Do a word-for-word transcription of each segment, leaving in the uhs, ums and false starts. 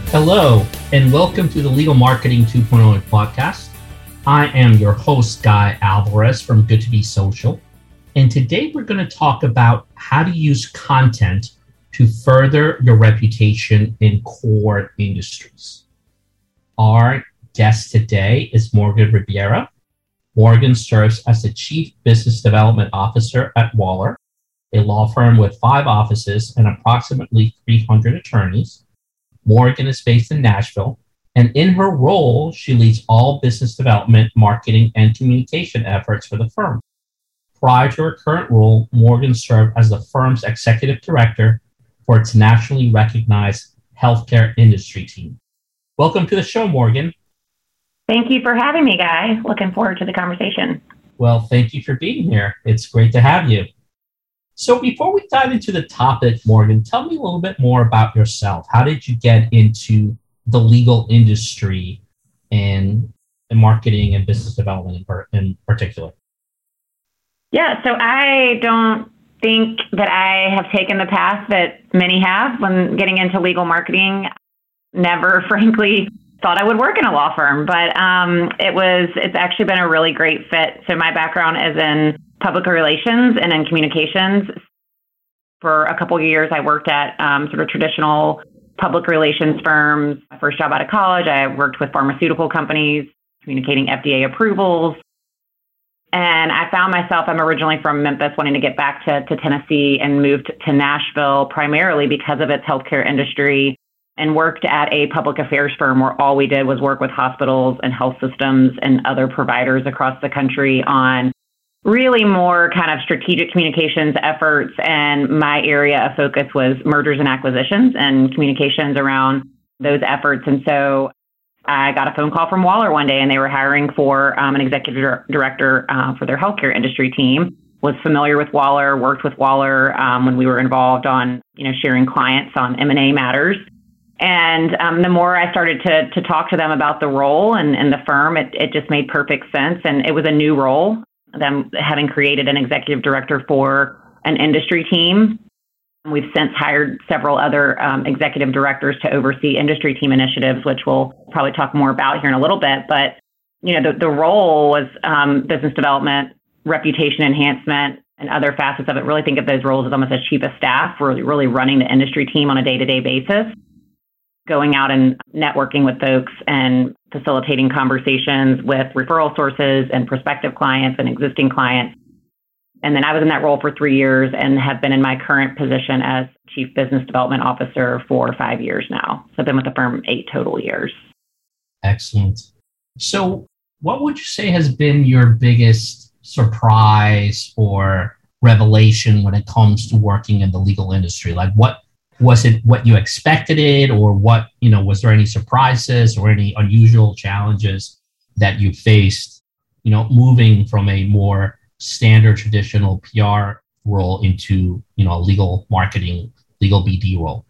Hello, and welcome to the Legal Marketing 2.0 podcast. I am your host, Guy Alvarez from Good to Be Social. And today we're going to talk about how to use content to further your reputation in core industries. Our guest today is Morgan Ribeira. Morgan serves as the Chief Business Development Officer at Waller, a law firm with five offices and approximately three hundred attorneys. Morgan is based in Nashville, and in her role, she leads all business development, marketing, and communication efforts for the firm. Prior to her current role, Morgan served as the firm's executive director for its nationally recognized healthcare industry team. Welcome to the show, Morgan. Thank you for having me, Guy. Looking forward to the conversation. Well, thank you for being here. It's great to have you. So before we dive into the topic, Morgan, tell me a little bit more about yourself. How did you get into the legal industry and the marketing and business development in, per- in particular? Yeah, so I don't think that I have taken the path that many have when getting into legal marketing. Never, frankly, thought I would work in a law firm, but um, it was, it's actually been a really great fit. So my background is in public relations and in communications. For a couple of years, I worked at um, sort of traditional public relations firms. First job out of college, I worked with pharmaceutical companies, communicating F D A approvals. And I found myself, I'm originally from Memphis, wanting to get back to, to Tennessee and moved to Nashville primarily because of its healthcare industry, and worked at a public affairs firm where all we did was work with hospitals and health systems and other providers across the country on really more kind of strategic communications efforts. And my area of focus was mergers and acquisitions and communications around those efforts. And so I got a phone call from Waller one day, and they were hiring for um, an executive dir- director uh, for their healthcare industry team. Was familiar with Waller, worked with Waller um, when we were involved on, you know, sharing clients on M and A matters. And um, the more I started to to talk to them about the role and, and the firm, it, it just made perfect sense. And it was a new role, them having created an executive director for an industry team. We've since hired several other um, executive directors to oversee industry team initiatives, which we'll probably talk more about here in a little bit. But, you know, the, the role was um, business development, reputation enhancement, and other facets of it. Really think of those roles as almost as chief of staff, really, really running the industry team on a day-to-day basis, going out and networking with folks and facilitating conversations with referral sources and prospective clients and existing clients. And then I was in that role for three years and have been in my current position as Chief Business Development Officer for five years now. So I've been with the firm eight total years. Excellent. So what would you say has been your biggest surprise or revelation when it comes to working in the legal industry? Like what Was it what you expected it, or what, you know, was there any surprises or any unusual challenges that you faced, you know, moving from a more standard traditional P R role into, you know, a legal marketing, legal B D role?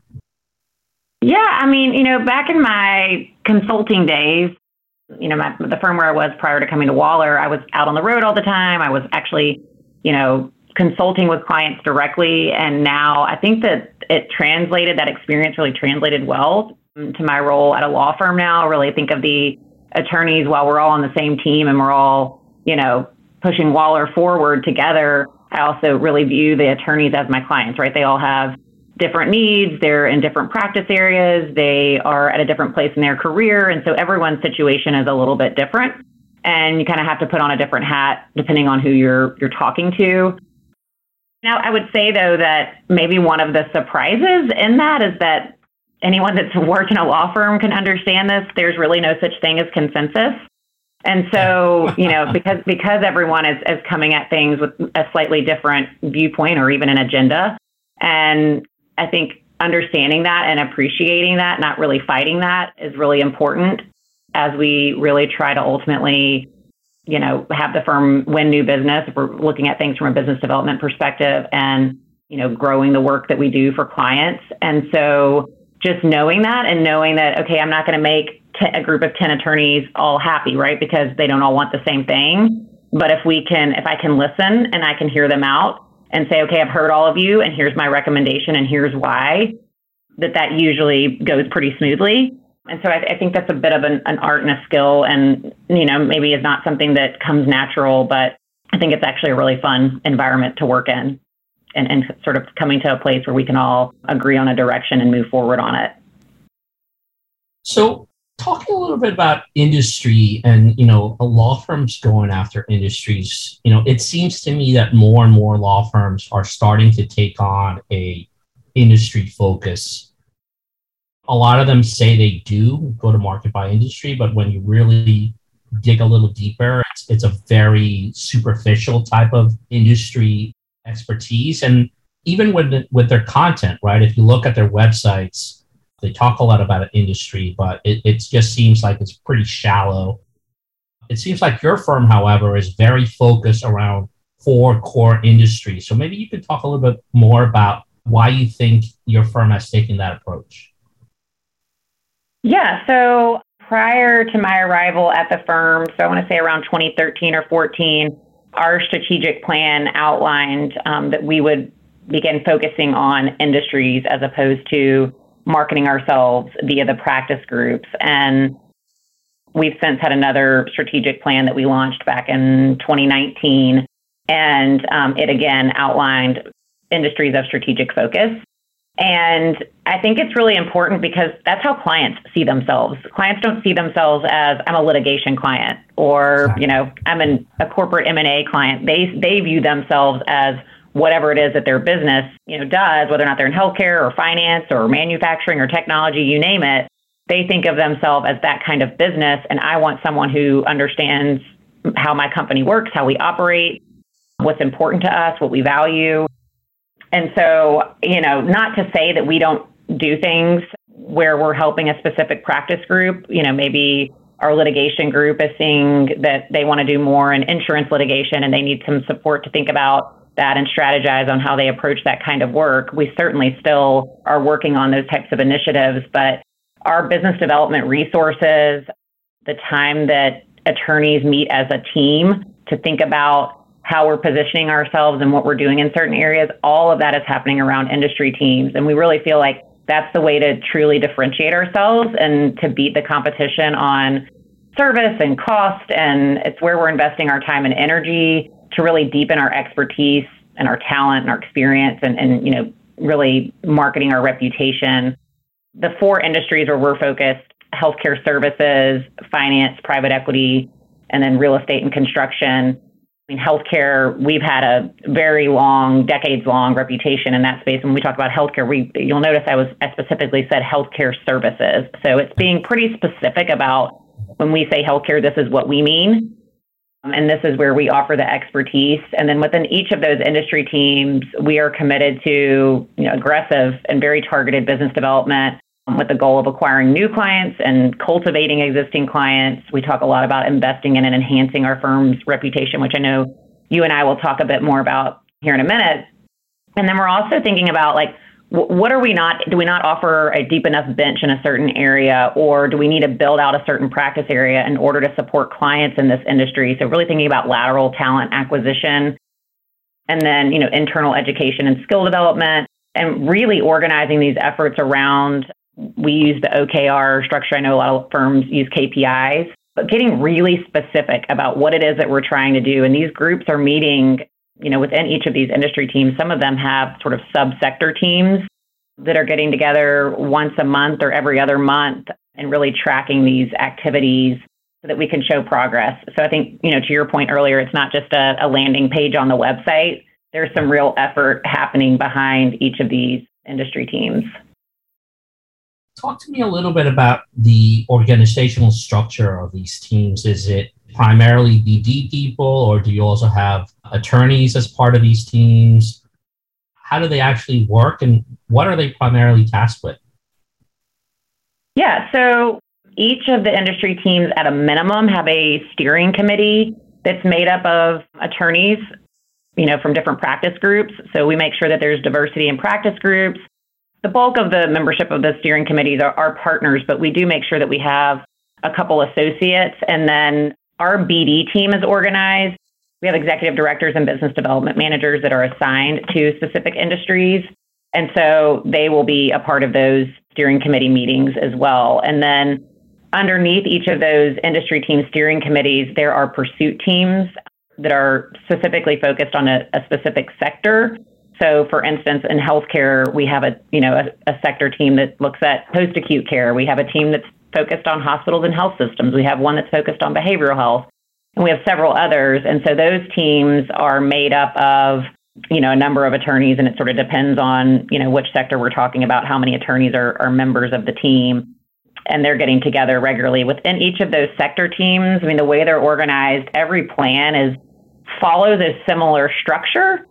Yeah, I mean, you know, back in my consulting days, you know, my, the firm where I was prior to coming to Waller, I was out on the road all the time. I was actually, you know, consulting with clients directly. And now I think that it translated, that experience really translated well to my role at a law firm now. I really think of the attorneys, while we're all on the same team and we're all, you know, pushing Waller forward together, I also really view the attorneys as my clients, right? They all have different needs. They're in different practice areas. They are at a different place in their career. And so everyone's situation is a little bit different. And you kind of have to put on a different hat depending on who you're you're talking to. Now, I would say, though, that maybe one of the surprises in that is that anyone that's worked in a law firm can understand this. There's really no such thing as consensus. And so, you know, because because everyone is, is coming at things with a slightly different viewpoint or even an agenda. And I think understanding that and appreciating that, not really fighting that, is really important as we really try to ultimately, you know, have the firm win new business. If we're looking at things from a business development perspective and, you know, growing the work that we do for clients. And so just knowing that and knowing that, okay, I'm not going to make t- a group of ten attorneys all happy, right? Because they don't all want the same thing. But if we can, if I can listen and I can hear them out and say, okay, I've heard all of you and here's my recommendation and here's why, that that usually goes pretty smoothly. And so I, I think that's a bit of an, an art and a skill, and, you know, maybe is not something that comes natural, but I think it's actually a really fun environment to work in, and, and sort of coming to a place where we can all agree on a direction and move forward on it. So talking a little bit about industry and, you know, law firms going after industries, you know, it seems to me that more and more law firms are starting to take on a industry focus. A lot of them say they do go to market by industry, but when you really dig a little deeper, it's, it's a very superficial type of industry expertise. And even with, the, with their content, right? If you look at their websites, they talk a lot about industry, but it, it just seems like it's pretty shallow. It seems like your firm, however, is very focused around four core industries. So maybe you could talk a little bit more about why you think your firm has taken that approach. Yeah, so prior to my arrival at the firm, so I want to say around twenty thirteen or fourteen, our strategic plan outlined um, that we would begin focusing on industries as opposed to marketing ourselves via the practice groups. And we've since had another strategic plan that we launched back in twenty nineteen. And um, it again outlined industries of strategic focus. And I think it's really important because that's how clients see themselves. Clients don't see themselves as I'm a litigation client or, you know, I'm an, a corporate M and A client. They they view themselves as whatever it is that their business, you know, does, whether or not they're in healthcare or finance or manufacturing or technology, you name it. They think of themselves as that kind of business. And I want someone who understands how my company works, how we operate, what's important to us, what we value. And so, you know, not to say that we don't do things where we're helping a specific practice group. You know, maybe our litigation group is seeing that they want to do more in insurance litigation and they need some support to think about that and strategize on how they approach that kind of work. We certainly still are working on those types of initiatives, but our business development resources, the time that attorneys meet as a team to think about how we're positioning ourselves and what we're doing in certain areas, all of that is happening around industry teams. And we really feel like that's the way to truly differentiate ourselves and to beat the competition on service and cost. And it's where we're investing our time and energy to really deepen our expertise and our talent and our experience and, and you know, really marketing our reputation. The four industries where we're focused: healthcare services, finance, private equity, and then real estate and construction. I mean, healthcare, we've had a very long, decades-long reputation in that space. When we talk about healthcare, we you'll notice I was I specifically said healthcare services. So it's being pretty specific about when we say healthcare, this is what we mean. Um, and this is where we offer the expertise. And then within each of those industry teams, we are committed to, you know, aggressive and very targeted business development with the goal of acquiring new clients and cultivating existing clients. We talk a lot about investing in and enhancing our firm's reputation, which I know you and I will talk a bit more about here in a minute. And then we're also thinking about, like, what are we not, do we not offer a deep enough bench in a certain area, or do we need to build out a certain practice area in order to support clients in this industry? So really thinking about lateral talent acquisition, and then, you know, internal education and skill development, and really organizing these efforts around. We use the O K R structure. I know a lot of firms use K P Is, but getting really specific about what it is that we're trying to do. And these groups are meeting, you know, within each of these industry teams. Some of them have sort of subsector teams that are getting together once a month or every other month and really tracking these activities so that we can show progress. So I think, you know, to your point earlier, it's not just a, a landing page on the website. There's some real effort happening behind each of these industry teams. Talk to me a little bit about the organizational structure of these teams. Is it primarily B D people, or do you also have attorneys as part of these teams? How do they actually work, and what are they primarily tasked with? Yeah, so each of the industry teams at a minimum have a steering committee that's made up of attorneys, you know, from different practice groups. So we make sure that there's diversity in practice groups. The bulk of the membership of the steering committees are, are partners, but we do make sure that we have a couple associates. And then our B D team is organized. We have executive directors and business development managers that are assigned to specific industries. And so they will be a part of those steering committee meetings as well. And then underneath each of those industry team steering committees, there are pursuit teams that are specifically focused on a, a specific sector. So, for instance, in healthcare, we have a you know a, a sector team that looks at post-acute care. We have a team that's focused on hospitals and health systems. We have one that's focused on behavioral health, and we have several others. And so those teams are made up of you know a number of attorneys, and it sort of depends on you know which sector we're talking about, how many attorneys are, are members of the team, and they're getting together regularly within each of those sector teams. I mean, the way they're organized, every plan is follows a similar structure.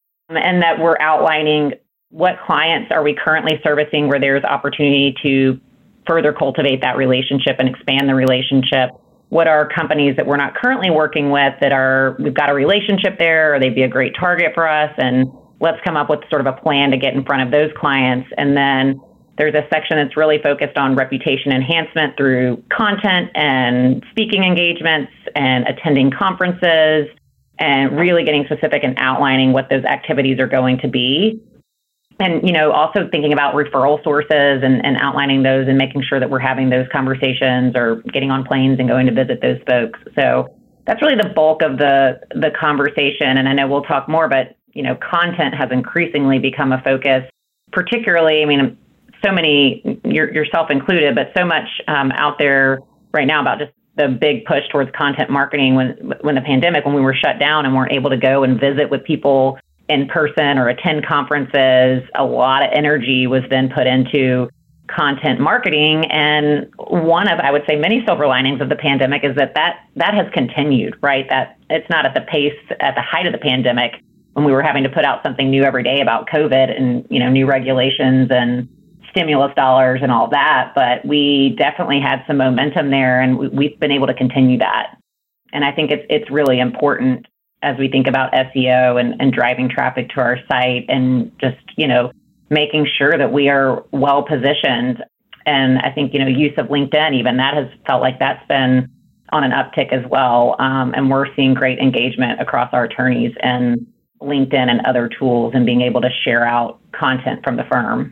And that we're outlining what clients are we currently servicing where there's opportunity to further cultivate that relationship and expand the relationship. What are companies that we're not currently working with that are, we've got a relationship there, or they'd be a great target for us, and let's come up with sort of a plan to get in front of those clients. And then there's a section that's really focused on reputation enhancement through content and speaking engagements and attending conferences, and really getting specific and outlining what those activities are going to be. And, you know, also thinking about referral sources and, and outlining those and making sure that we're having those conversations or getting on planes and going to visit those folks. So that's really the bulk of the the conversation. And I know we'll talk more, but, you know, content has increasingly become a focus, particularly, I mean, so many, yourself included, but so much um, out there right now about just the big push towards content marketing when when the pandemic, when we were shut down and weren't able to go and visit with people in person or attend conferences, a lot of energy was then put into content marketing. And one of, I would say, many silver linings of the pandemic is that that, that has continued, right? That it's not at the pace at the height of the pandemic when we were having to put out something new every day about COVID and, you know, new regulations and stimulus dollars and all that, but we definitely had some momentum there, and we, we've been able to continue that. And I think it's it's really important as we think about S E O and, and driving traffic to our site, and just, you know, making sure that we are well positioned. And I think, you know, use of LinkedIn, even that has felt like that's been on an uptick as well. Um, and we're seeing great engagement across our attorneys and LinkedIn and other tools, and being able to share out content from the firm.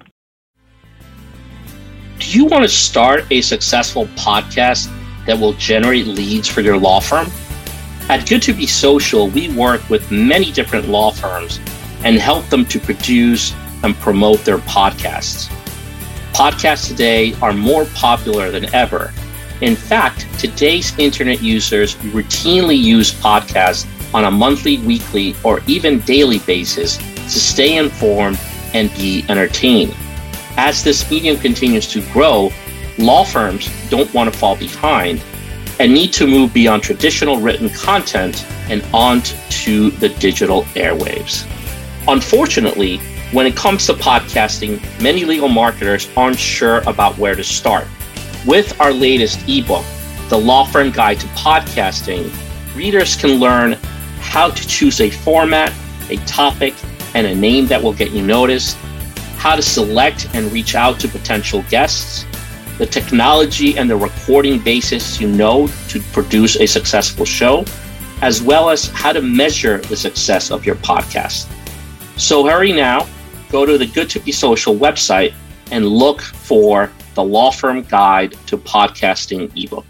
Do you want to start a successful podcast that will generate leads for your law firm? At Good to Be Social, we work with many different law firms and help them to produce and promote their podcasts. Podcasts today are more popular than ever. In fact, today's internet users routinely use podcasts on a monthly, weekly, or even daily basis to stay informed and be entertained. As this medium continues to grow, law firms don't want to fall behind and need to move beyond traditional written content and onto the digital airwaves. Unfortunately, when it comes to podcasting, many legal marketers aren't sure about where to start. With our latest ebook, The Law Firm Guide to Podcasting, readers can learn how to choose a format, a topic, and a name that will get you noticed, how to select and reach out to potential guests, the technology and the recording basis you know to produce a successful show, as well as how to measure the success of your podcast. So hurry now, go to the Good to Be Social website and look for the Law Firm Guide to Podcasting ebook.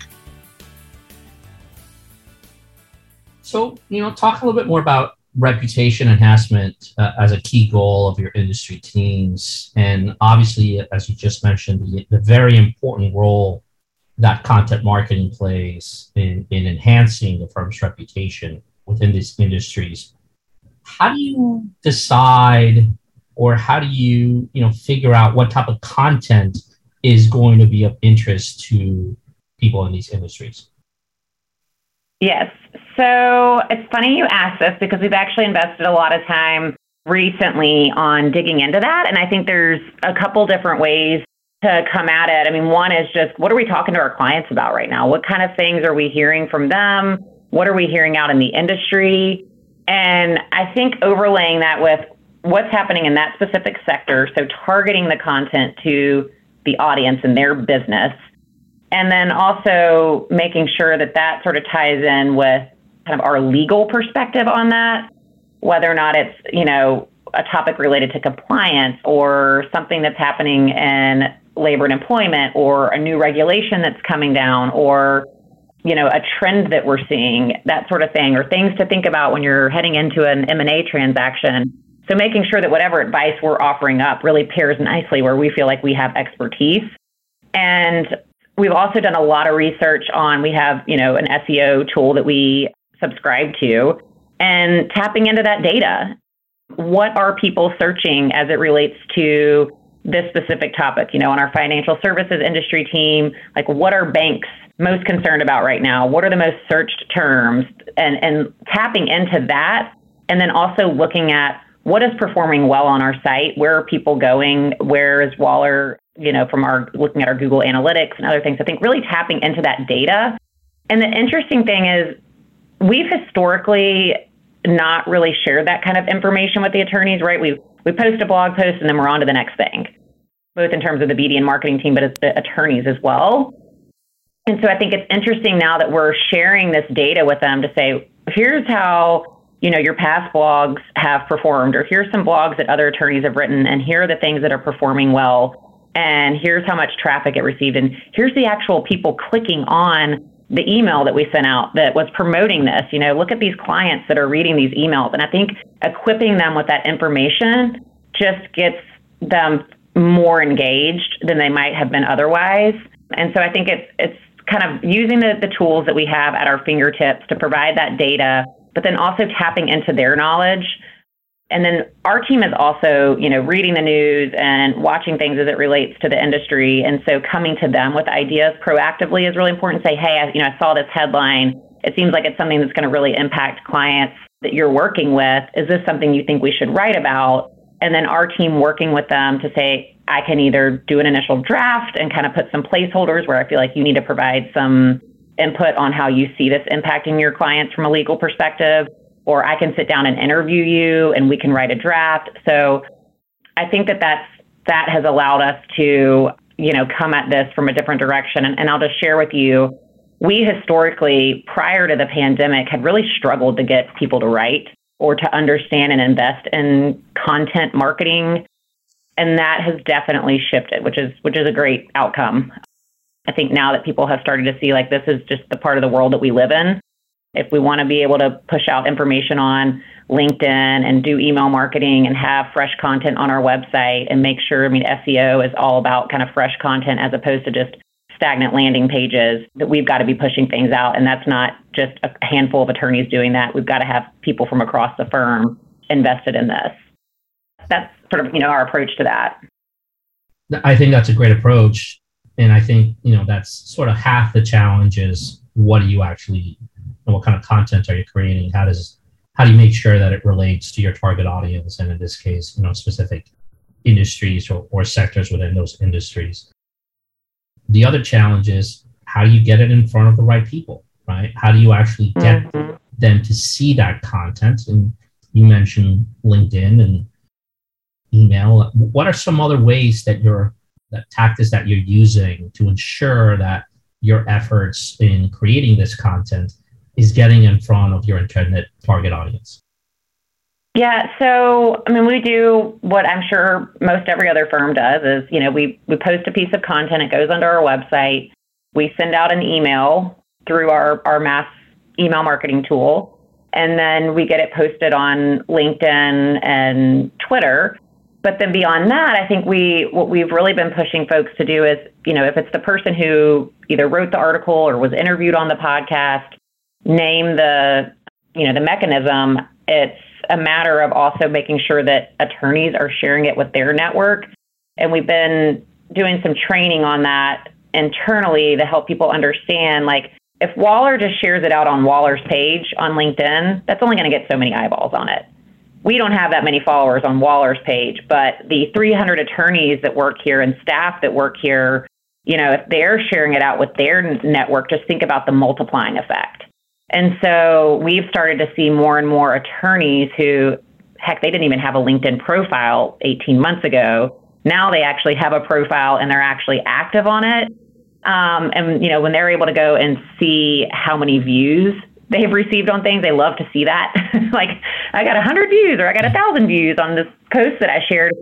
So, you know, talk a little bit more about reputation enhancement uh, as a key goal of your industry teams. And obviously, as you just mentioned, the, the very important role that content marketing plays in, in enhancing the firm's reputation within these industries. How do you decide, or how do you, you know, figure out what type of content is going to be of interest to people in these industries? Yes. So it's funny you asked this, because we've actually invested a lot of time recently on digging into that. And I think there's a couple different ways to come at it. I mean, one is just, what are we talking to our clients about right now? What kind of things are we hearing from them? What are we hearing out in the industry? And I think overlaying that with what's happening in that specific sector, so targeting the content to the audience and their business, and then also making sure that that sort of ties in with kind of our legal perspective on that, whether or not it's, you know, a topic related to compliance or something that's happening in labor and employment, or a new regulation that's coming down, or, you know, a trend that we're seeing, that sort of thing, or things to think about when you're heading into an M and A transaction. So making sure that whatever advice we're offering up really pairs nicely where we feel like we have expertise. And we've also done a lot of research on, we have, you know, an S E O tool that we subscribe to, and tapping into that data. What are people searching as it relates to this specific topic? You know, on our financial services industry team, like, what are banks most concerned about right now? What are the most searched terms? And, and tapping into that, and then also looking at what is performing well on our site. Where are people going? Where is Waller, you know, from our looking at our Google Analytics and other things. I think really tapping into that data. And the interesting thing is, we've historically not really shared that kind of information with the attorneys, right? We we post a blog post and then we're on to the next thing, both in terms of the B D and marketing team, but it's the attorneys as well. And so I think it's interesting now that we're sharing this data with them to say, here's how, you know, your past blogs have performed, or here's some blogs that other attorneys have written, and here are the things that are performing well, and here's how much traffic it received, and here's the actual people clicking on the email that we sent out that was promoting this. You know, look at these clients that are reading these emails. And I think equipping them with that information just gets them more engaged than they might have been otherwise. And so I think it's it's kind of using the, the tools that we have at our fingertips to provide that data, but then also tapping into their knowledge. And then our team is also, you know, reading the news and watching things as it relates to the industry. And so coming to them with ideas proactively is really important. Say, hey, I, you know, I saw this headline. It seems like it's something that's going to really impact clients that you're working with. Is this something you think we should write about? And then our team working with them to say, I can either do an initial draft and kind of put some placeholders where I feel like you need to provide some input on how you see this impacting your clients from a legal perspective, or I can sit down and interview you and we can write a draft. So I think that that's, that has allowed us to, you know, come at this from a different direction. And, and I'll just share with you, we historically, prior to the pandemic, had really struggled to get people to write or to understand and invest in content marketing. And that has definitely shifted, which is, which is a great outcome. I think now that people have started to see, like, this is just the part of the world that we live in. If we want to be able to push out information on LinkedIn and do email marketing and have fresh content on our website and make sure, I mean, S E O is all about kind of fresh content as opposed to just stagnant landing pages, that we've got to be pushing things out. And that's not just a handful of attorneys doing that. We've got to have people from across the firm invested in this. That's sort of, you know, our approach to that. I think that's a great approach. And I think, you know, that's sort of half the challenge is, what do you actually, and what kind of content are you creating? How does, how do you make sure that it relates to your target audience? And in this case, you know, specific industries or, or sectors within those industries. The other challenge is, how do you get it in front of the right people, right? How do you actually get mm-hmm. them to see that content? And you mentioned LinkedIn and email. What are some other ways that you're, that tactics that you're using to ensure that your efforts in creating this content is getting in front of your intended target audience? Yeah, so, I mean, we do what I'm sure most every other firm does is, you know, we, we post a piece of content, it goes onto our website, we send out an email through our, our mass email marketing tool, and then we get it posted on LinkedIn and Twitter. But then beyond that, I think we what we've really been pushing folks to do is, you know, if it's the person who either wrote the article or was interviewed on the podcast, name the, you know, the mechanism. It's a matter of also making sure that attorneys are sharing it with their network. And we've been doing some training on that internally to help people understand, like, if Waller just shares it out on Waller's page on LinkedIn, that's only going to get so many eyeballs on it. We don't have that many followers on Waller's page, but the three hundred attorneys that work here and staff that work here, you know, if they're sharing it out with their network, just think about the multiplying effect. And so we've started to see more and more attorneys who, heck, they didn't even have a LinkedIn profile eighteen months ago. Now they actually have a profile and they're actually active on it. Um, and, you know, when they're able to go and see how many views they've received on things, they love to see that. Like, I got one hundred views or I got one thousand views on this post that I shared.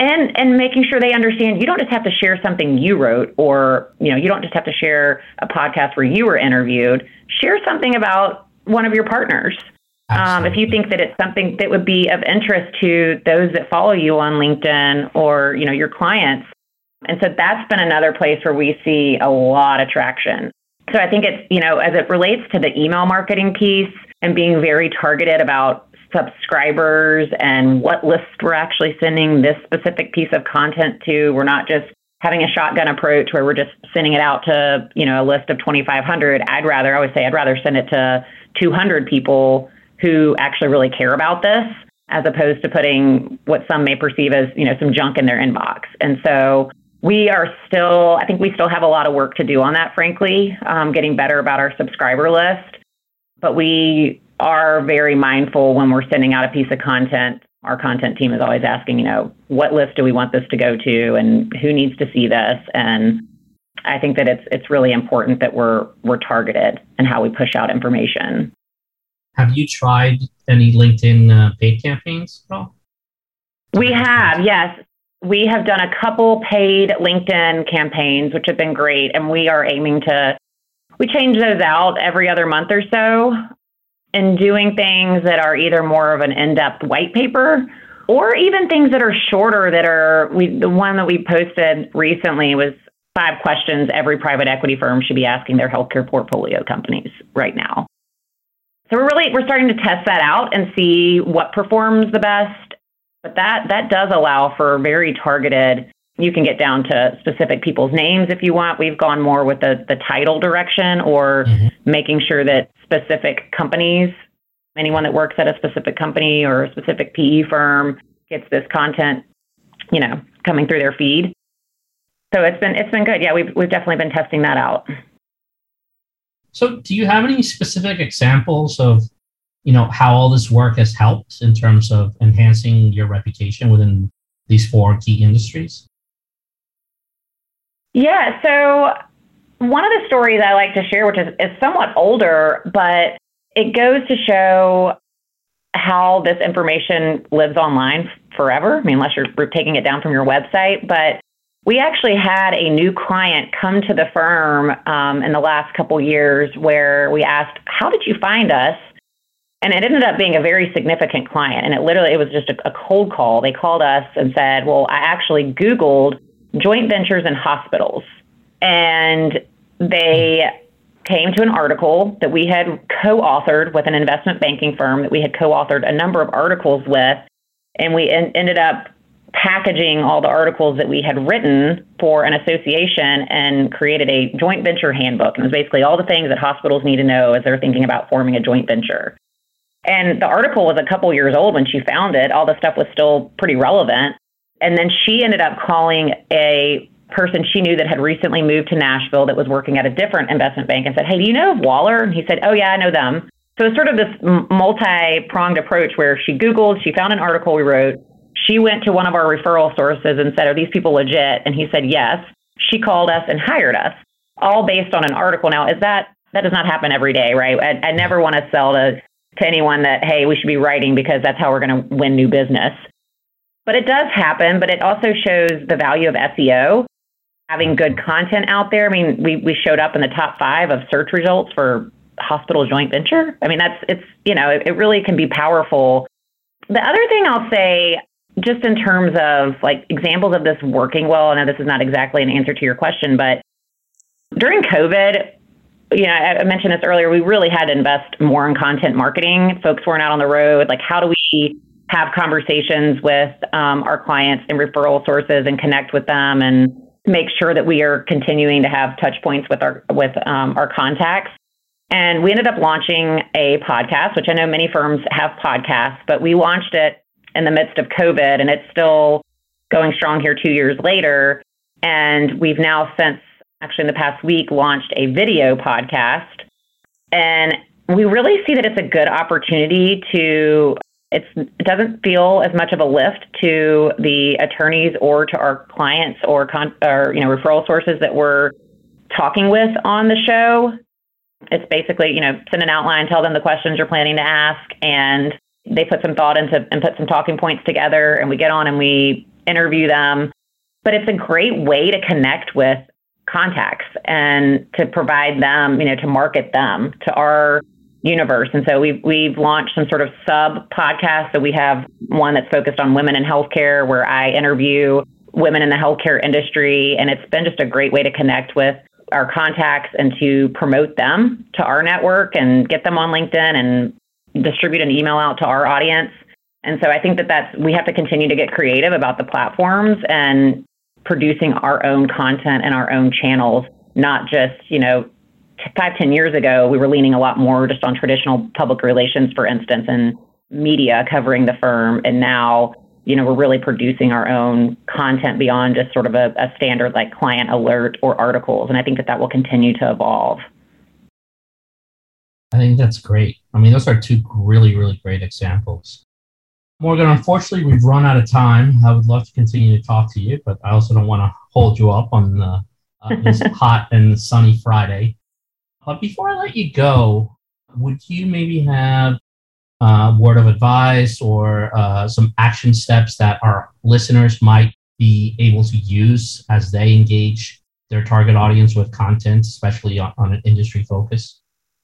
And and making sure they understand you don't just have to share something you wrote, or you know you don't just have to share a podcast where you were interviewed. Share something about one of your partners. Um, if you think that it's something that would be of interest to those that follow you on LinkedIn or you know your clients. And so that's been another place where we see a lot of traction. So I think it's, you know, as it relates to the email marketing piece and being very targeted about subscribers and what lists we're actually sending this specific piece of content to. We're not just having a shotgun approach where we're just sending it out to, you know, a list of twenty-five hundred. I'd rather, I always say, I'd rather send it to two hundred people who actually really care about this, as opposed to putting what some may perceive as, you know, some junk in their inbox. And so we are still, I think we still have a lot of work to do on that, frankly, um, getting better about our subscriber list. But we are very mindful when we're sending out a piece of content. Our content team is always asking, you know, what list do we want this to go to and who needs to see this? And I think that it's it's really important that we're we're targeted in how we push out information. Have you tried any LinkedIn uh, paid campaigns at all? We have, yes. We have done a couple paid LinkedIn campaigns, which have been great. And we are aiming to, we change those out every other month or so, and doing things that are either more of an in-depth white paper or even things that are shorter that are, we, the one that we posted recently was five questions every private equity firm should be asking their healthcare portfolio companies right now. So we're really, we're starting to test that out and see what performs the best. But that that does allow for very targeted, you can get down to specific people's names if you want. We've gone more with the, the title direction or mm-hmm. making sure that specific companies, anyone that works at a specific company or a specific P E firm gets this content, you know, coming through their feed. So it's been it's been good. Yeah, we've we've definitely been testing that out. So do you have any specific examples of, you know, how all this work has helped in terms of enhancing your reputation within these four key industries? Yeah, so one of the stories I like to share, which is, is somewhat older, but it goes to show how this information lives online forever. I mean, unless you're taking it down from your website. But we actually had a new client come to the firm um, in the last couple years where we asked, how did you find us? And it ended up being a very significant client. And it literally, it was just a, a cold call. They called us and said, well, I actually Googled joint ventures in hospitals. And they came to an article that we had co-authored with an investment banking firm that we had co-authored a number of articles with. And we en- ended up packaging all the articles that we had written for an association and created a joint venture handbook. And it was basically all the things that hospitals need to know as they're thinking about forming a joint venture. And the article was a couple years old when she found it. All the stuff was still pretty relevant. And then she ended up calling a person she knew that had recently moved to Nashville that was working at a different investment bank and said, hey, do you know of Waller? And he said, oh, yeah, I know them. So it's sort of this multi-pronged approach where she Googled, she found an article we wrote. She went to one of our referral sources and said, are these people legit? And he said, yes. She called us and hired us, all based on an article. Now, is that, that does not happen every day, right? I, I never want to sell to to anyone that, hey, we should be writing because that's how we're going to win new business. But it does happen, but it also shows the value of S E O, having good content out there. I mean, we, we showed up in the top five of search results for hospital joint venture. I mean, that's, it's, you know, it, it really can be powerful. The other thing I'll say, just in terms of like examples of this working well, I know this is not exactly an answer to your question, but during COVID, you know, I mentioned this earlier, we really had to invest more in content marketing. Folks weren't out on the road. Like, how do we have conversations with um, our clients and referral sources and connect with them and make sure that we are continuing to have touch points with our with um, our contacts? And we ended up launching a podcast, which I know many firms have podcasts, but we launched it in the midst of COVID, and it's still going strong here two years later. And we've now since actually in the past week, launched a video podcast. And we really see that it's a good opportunity to, it's, it doesn't feel as much of a lift to the attorneys or to our clients or, con, or you know, referral sources that we're talking with on the show. It's basically, you know, send an outline, tell them the questions you're planning to ask, and they put some thought into and put some talking points together, and we get on and we interview them. But it's a great way to connect with contacts and to provide them, you know, to market them to our universe. And so we've, we've launched some sort of sub podcast. So we have one that's focused on women in healthcare, where I interview women in the healthcare industry. And it's been just a great way to connect with our contacts and to promote them to our network and get them on LinkedIn and distribute an email out to our audience. And so I think that that's, we have to continue to get creative about the platforms and producing our own content and our own channels, not just, you know, five, ten years ago, we were leaning a lot more just on traditional public relations, for instance, and media covering the firm. And now, you know, we're really producing our own content beyond just sort of a, a standard like client alert or articles. And I think that that will continue to evolve. I think that's great. I mean, those are two really, really great examples. Morgan, unfortunately, we've run out of time. I would love to continue to talk to you, but I also don't want to hold you up on the, uh, this hot and sunny Friday. But before I let you go, would you maybe have a word of advice or uh, some action steps that our listeners might be able to use as they engage their target audience with content, especially on, on an industry focus?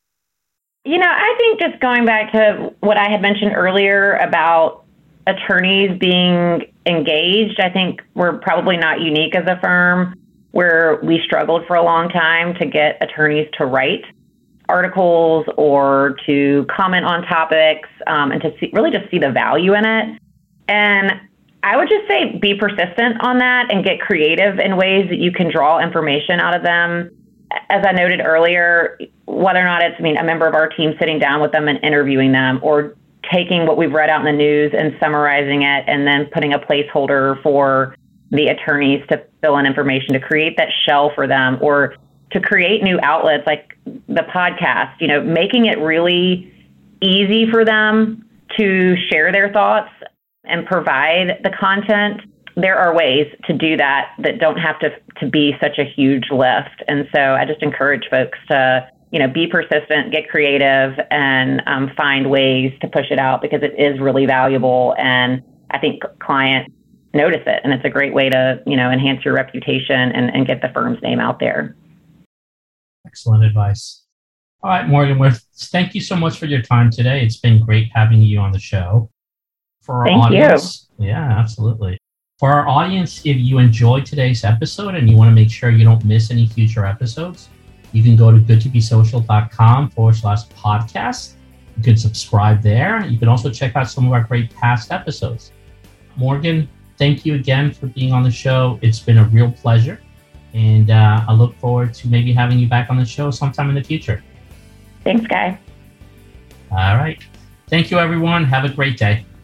You know, I think just going back to what I had mentioned earlier about attorneys being engaged, I think we're probably not unique as a firm where we struggled for a long time to get attorneys to write articles or to comment on topics um, and to see, really just see the value in it. And I would just say be persistent on that and get creative in ways that you can draw information out of them. As I noted earlier, whether or not it's, I mean, a member of our team sitting down with them and interviewing them, or taking what we've read out in the news and summarizing it and then putting a placeholder for the attorneys to fill in information to create that shell for them, or to create new outlets like the podcast, you know, making it really easy for them to share their thoughts and provide the content. There are ways to do that that don't have to, to be such a huge lift. And so I just encourage folks to, you know, be persistent, get creative, and um, find ways to push it out, because it is really valuable. And I think clients notice it. And it's a great way to, you know, enhance your reputation and, and get the firm's name out there. Excellent advice. All right, Morgan, well, thank you so much for your time today. It's been great having you on the show. For our Thank audience, you. Yeah, absolutely. For our audience, if you enjoyed today's episode and you want to make sure you don't miss any future episodes, you can go to goodtobesocial.com forward slash podcast. You can subscribe there. You can also check out some of our great past episodes. Morgan, thank you again for being on the show. It's been a real pleasure. And uh, I look forward to maybe having you back on the show sometime in the future. Thanks, Guy. All right. Thank you, everyone. Have a great day.